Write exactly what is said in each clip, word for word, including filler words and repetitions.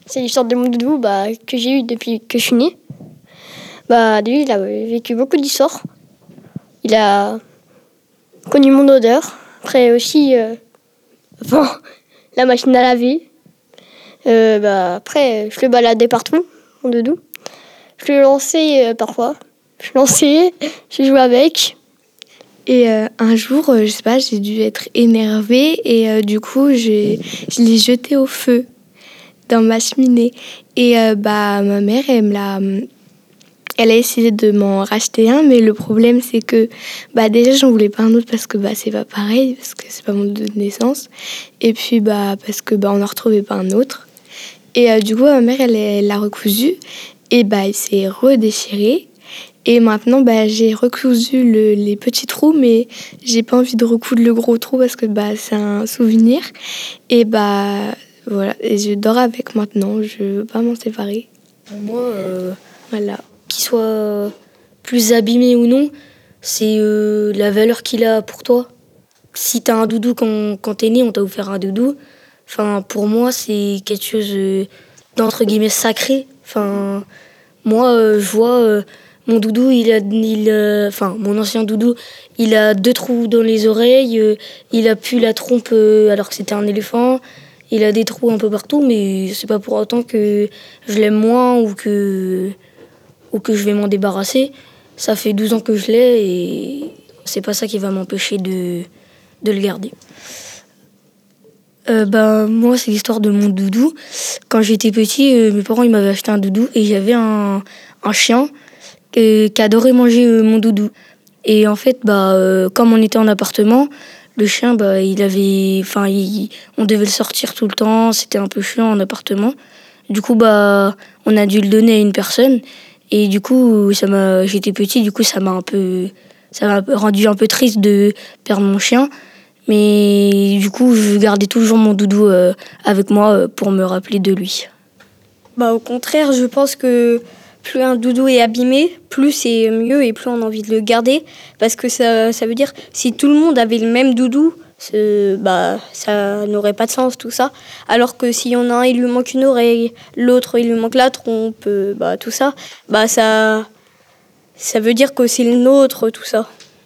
C'est l'histoire de mon doudou bah, que j'ai eu depuis que je suis née. Bah, lui, il a vécu beaucoup d'histoires. Il a connu mon odeur. Après aussi, euh, bon, la machine à laver. Euh, bah, après, je le baladais partout, mon doudou. Je le lançais euh, parfois. Je lançais, je jouais avec. Et euh, un jour, euh, je sais pas, j'ai dû être énervée et euh, du coup, j'ai, je l'ai jeté au feu dans ma cheminée. Et euh, bah, ma mère, elle me l'a... Elle a essayé de m'en racheter un, mais le problème, c'est que bah, déjà, j'en voulais pas un autre parce que bah, c'est pas pareil, parce que c'est pas mon doudou de naissance. Et puis, bah, parce que bah, on n'en retrouvait pas un autre. Et euh, du coup, ma mère, elle, elle l'a recousu. Et bah, il s'est redéchiré. Et maintenant, bah, j'ai recousu le, les petits trous, mais j'ai pas envie de recoudre le gros trou parce que bah, c'est un souvenir. Et bah, voilà. Et je dors avec maintenant. Je veux pas m'en séparer. Moi, euh, voilà. qu'il soit plus abîmé ou non, c'est euh, la valeur qu'il a pour toi. Si t'as un doudou quand, quand t'es né, on t'a offert un doudou. Enfin, pour moi, c'est quelque chose euh, d'entre guillemets sacré. Enfin, moi, euh, je vois euh, mon doudou, il a, il, euh, enfin, mon ancien doudou, il a deux trous dans les oreilles, euh, il a pu la trompe euh, alors que c'était un éléphant. Il a des trous un peu partout, mais c'est pas pour autant que je l'aime moins ou que ou que je vais m'en débarrasser. Ça fait douze ans que je l'ai et c'est pas ça qui va m'empêcher de, de le garder. Euh, bah, moi, c'est l'histoire de mon doudou. Quand j'étais petit, euh, mes parents ils m'avaient acheté un doudou et j'avais un, un chien euh, qui adorait manger euh, mon doudou. Et en fait, bah, euh, comme on était en appartement, le chien, bah, il avait, enfin, il, on devait le sortir tout le temps. C'était un peu chiant en appartement. Du coup, bah, on a dû le donner à une personne. Et du coup, ça m'a, j'étais petit, du coup, ça m'a un peu, ça m'a rendu un peu triste de perdre mon chien. Mais du coup, je gardais toujours mon doudou euh, avec moi euh, pour me rappeler de lui. Bah, au contraire, je pense que plus un doudou est abîmé, plus c'est mieux et plus on a envie de le garder. Parce que ça, ça veut dire, si tout le monde avait le même doudou, bah, ça n'aurait pas de sens tout ça. Alors que s'il y en a un, il lui manque une oreille, l'autre, il lui manque la trompe, bah, tout ça, bah, ça, ça veut dire que c'est le nôtre, tout ça.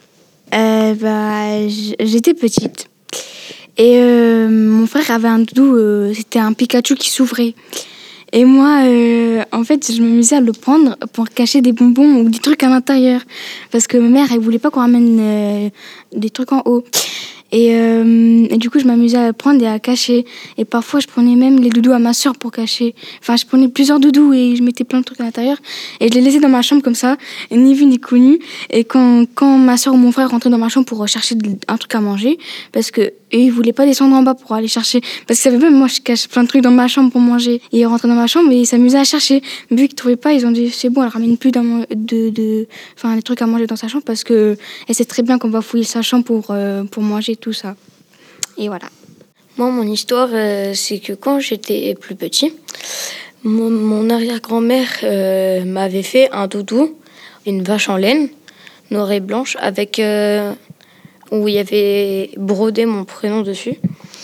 Euh, bah, j'étais petite et euh, mon frère avait un doudou, euh, c'était un Pikachu qui s'ouvrait. Et moi, euh, en fait, je m'amusais à le prendre pour cacher des bonbons ou des trucs à l'intérieur. Parce que ma mère, elle voulait pas qu'on ramène euh, des trucs en haut. Et, euh, et du coup, je m'amusais à le prendre et à cacher. Et parfois, je prenais même les doudous à ma soeur pour cacher. Enfin, je prenais plusieurs doudous et je mettais plein de trucs à l'intérieur. Et je les laissais dans ma chambre comme ça, ni vu ni connu. Et quand, quand ma soeur ou mon frère rentraient dans ma chambre pour chercher un truc à manger, parce que eux, ils voulaient pas descendre en bas pour aller chercher. Parce qu'ils savaient même, moi, je cache plein de trucs dans ma chambre pour manger. Et ils rentraient dans ma chambre et ils s'amusaient à chercher. Mais vu qu'ils trouvaient pas, ils ont dit, c'est bon, elle ramène plus dans mon, de, de, enfin, des trucs à manger dans sa chambre parce que elle sait très bien qu'on va fouiller sa chambre pour, euh, pour manger tout ça. Et voilà. Moi, mon histoire, euh, c'est que quand j'étais plus petit, mon, mon arrière-grand-mère euh, m'avait fait un doudou, une vache en laine, noire et blanche, avec euh, où il y avait brodé mon prénom dessus.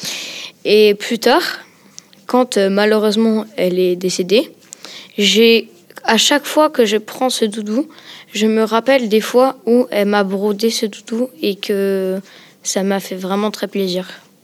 Et plus tard, quand euh, malheureusement elle est décédée, j'ai, à chaque fois que je prends ce doudou, je me rappelle des fois où elle m'a brodé ce doudou et que ça m'a fait vraiment très plaisir.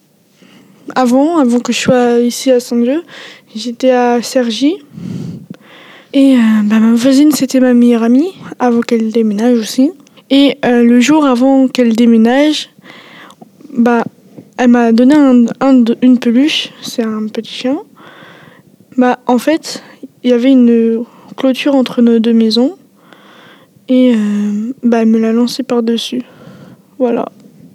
Avant, avant que je sois ici à Saint-Dieu, j'étais à Cergy. Et euh, bah, ma voisine, c'était ma meilleure amie, avant qu'elle déménage aussi. Et euh, le jour avant qu'elle déménage, bah, elle m'a donné un, un, une peluche, c'est un petit chien. Bah, en fait, il y avait une clôture entre nos deux maisons. Et euh, bah, elle me l'a lancé par-dessus. Voilà.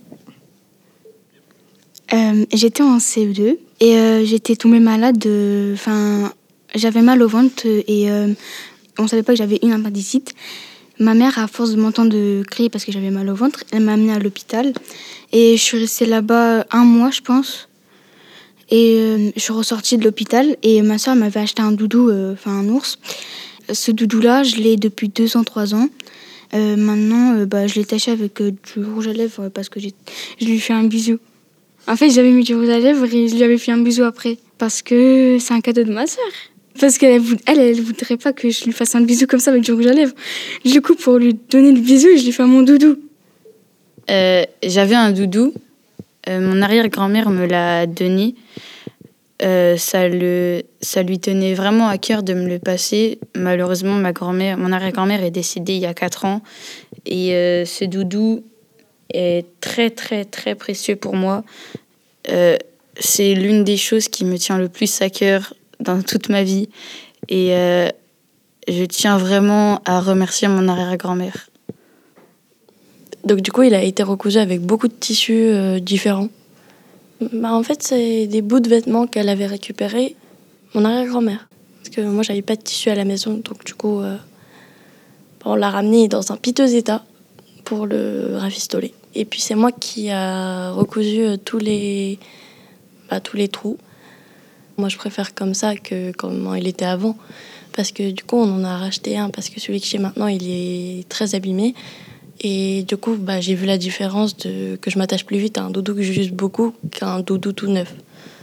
Euh, j'étais en C E deux et euh, j'étais tombée malade. Enfin, euh, j'avais mal au ventre et euh, on savait pas que j'avais une appendicite. Ma mère, à force de m'entendre crier parce que j'avais mal au ventre, elle m'a amenée à l'hôpital et je suis restée là-bas un mois, je pense. Et euh, je suis ressortie de l'hôpital et ma soeur m'avait acheté un doudou, enfin euh, un ours. Ce doudou-là, je l'ai depuis deux ans, trois ans. Euh, maintenant, euh, bah, je l'ai taché avec euh, du rouge à lèvres parce que j'ai... je lui fais un bisou. En fait, j'avais mis du rouge à lèvres et je lui avais fait un bisou après. Parce que c'est un cadeau de ma sœur. Parce qu'elle elle, elle, elle voudrait pas que je lui fasse un bisou comme ça avec du rouge à lèvres. Du coup, pour lui donner le bisou, je lui fais mon doudou. Euh, j'avais un doudou. Euh, mon arrière-grand-mère me l'a donné. Euh, ça, le, ça lui tenait vraiment à cœur de me le passer. Malheureusement, ma grand-mère, mon arrière-grand-mère est décédée il y a quatre ans. Et euh, ce doudou est très, très, très précieux pour moi. Euh, c'est l'une des choses qui me tient le plus à cœur dans toute ma vie. Et euh, je tiens vraiment à remercier mon arrière-grand-mère. Donc du coup, il a été recousu avec beaucoup de tissus euh, différents. Bah, en fait, c'est des bouts de vêtements qu'elle avait récupérés, mon arrière-grand-mère. Parce que moi, j'avais pas de tissu à la maison, donc du coup, euh, on l'a ramené dans un piteux état pour le rafistoler. Et puis c'est moi qui a recousu tous les, bah, tous les trous. Moi, je préfère comme ça que comment il était avant. Parce que du coup, on en a racheté un, parce que celui que j'ai maintenant, il est très abîmé. Et du coup, bah, j'ai vu la différence de, que je m'attache plus vite à un doudou que j'use beaucoup qu'à un doudou tout neuf.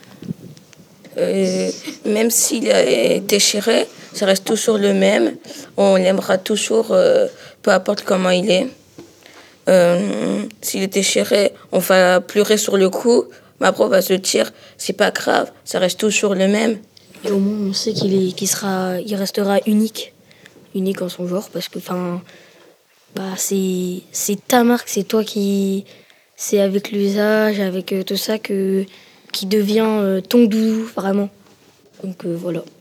Euh, même s'il est déchiré, ça reste toujours le même. On l'aimera toujours, euh, peu importe comment il est. Euh, s'il est déchiré, on va pleurer sur le coup. Mais après, on va se dire, c'est pas grave, ça reste toujours le même. Et au moins, on sait qu'il est, qu'il sera, il restera unique, unique en son genre, parce que, enfin, bah, c'est, c'est ta marque, c'est toi qui, c'est avec l'usage, avec euh, tout ça que, qui devient euh, ton doudou, vraiment. Donc euh, voilà.